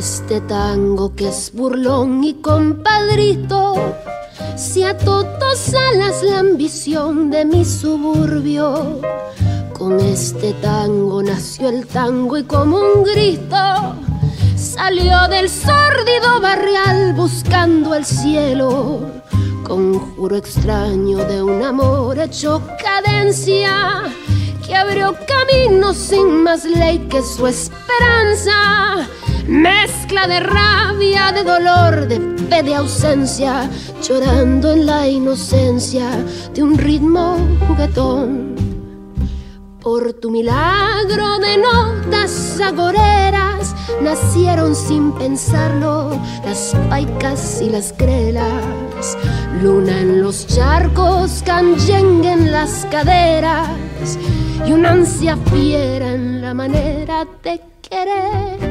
este tango que es burlón y compadrito, si a todos alas la ambición de mi suburbio. Con este tango nació el tango y como un grito salió del sórdido barrial buscando el cielo. Conjuro extraño de un amor hecho cadencia que abrió camino sin más ley que su esperanza. Mezcla de rabia, de dolor, de fe, de ausencia, llorando en la inocencia de un ritmo juguetón. Por tu milagro de notas agoreras nacieron sin pensarlo las paicas y las grelas. Luna en los charcos, canyengue en las caderas y una ansia fiera en la manera de querer.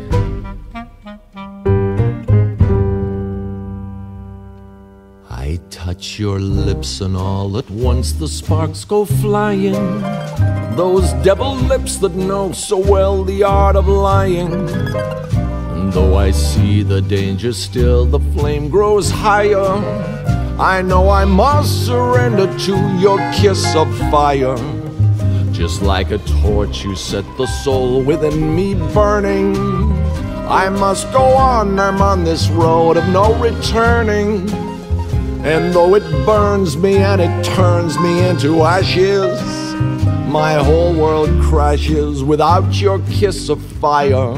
I touch your lips and all at once the sparks go flying. Those devil lips that know so well the art of lying. And though I see the danger still, the flame grows higher. I know I must surrender to your kiss of fire. Just like a torch you set the soul within me burning. I must go on, I'm on this road of no returning. And though it burns me and it turns me into ashes, my whole world crashes without your kiss of fire.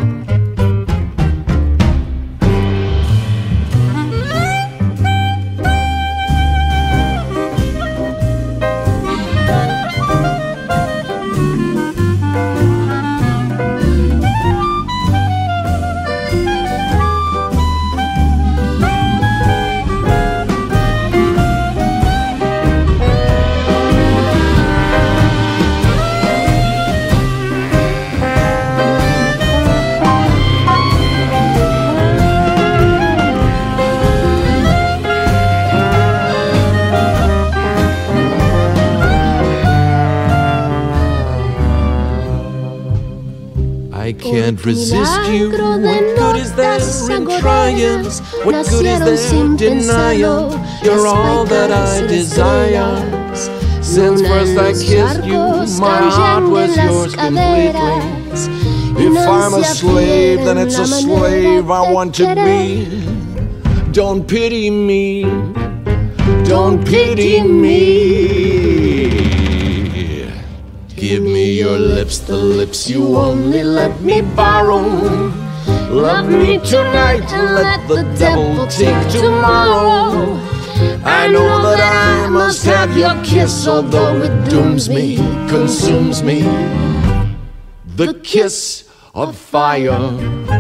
I can't resist you. What good is there in trying? What good is there in denial? You're all that I desire. Since first I kissed you, my heart was yours completely. If I'm a slave, then it's a slave I want to be. Don't pity me. Don't pity me. Give me your lips, the lips you only let me borrow. Love me tonight and let the devil take tomorrow. I know that I must have your kiss, although it dooms me, consumes me. The kiss of fire.